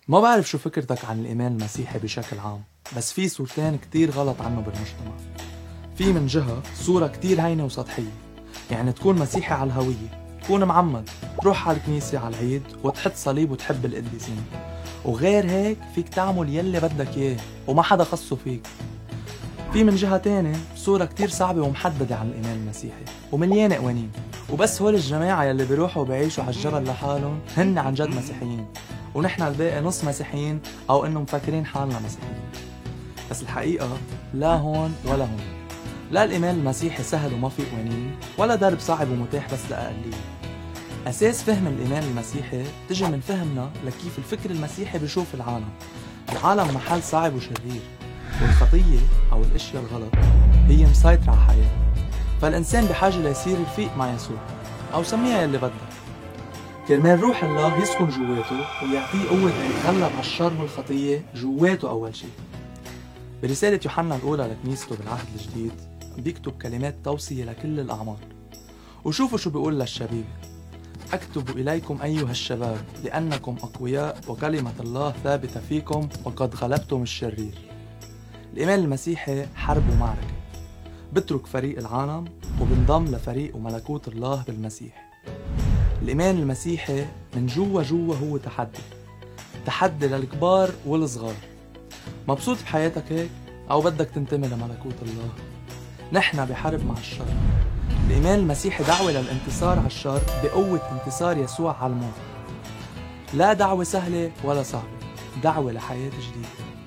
ما بعرف شو فكرتك عن الإيمان المسيحي بشكل عام، بس في صورتين كتير غلط عنه بالمجتمع. في من جهة صورة كتير هينة وسطحية، يعني تكون مسيحي على الهوية، تكون معمد، تروح على الكنيسة على العيد وتحط صليب وتحب القديسين، وغير هيك فيك تعمل يلي بدك اياه وما حدا خصه فيك. في من جهة تانية صورة كتير صعبة ومحددة عن الإيمان المسيحي ومليانة قوانين، وبس هول الجماعة يلي بيروحوا وبيعيشوا على الجبل لحالهم هن عن جد مسيحيين، ونحن الباقي نص مسيحيين أو إنه مفكرين حالنا مسيحيين. بس الحقيقة لا هون ولا هون، لا الإيمان المسيحي سهل وما في قوانين، ولا درب صعب ومتاح بس لأقلية. أساس فهم الإيمان المسيحي تجي من فهمنا لكيف الفكر المسيحي بيشوف العالم. العالم محل صعب وشرير، والخطية أو الاشياء الغلط هي مسيطرة على حياتنا، فالإنسان بحاجة ليصير رفيق مع يسوع، أو سميها يلي بدك، كرمال روح الله يسكن جواته ويعطيه قوة يتغلب على الشر والخطية جواته. أول شيء برسالة يوحنا الأولى لكنيسته بالعهد الجديد بيكتب كلمات توصية لكل الأعمار، وشوفوا شو بيقول للشباب: أكتب إليكم أيها الشباب لأنكم أقوياء وكلمة الله ثابتة فيكم وقد غلبتم الشرير. الإيمان المسيحي حرب ومعركة، بترك فريق العالم وبنضم لفريق وملكوت الله بالمسيح. الإيمان المسيحي من جوا هو تحدي للكبار والصغار. مبسوط بحياتك هيك أو بدك تنتمي لملكوت الله؟ نحن بحرب مع الشر. الإيمان المسيحي دعوة للانتصار على الشر بقوة انتصار يسوع على الموت. لا دعوة سهلة ولا صعبة، دعوة لحياة جديدة.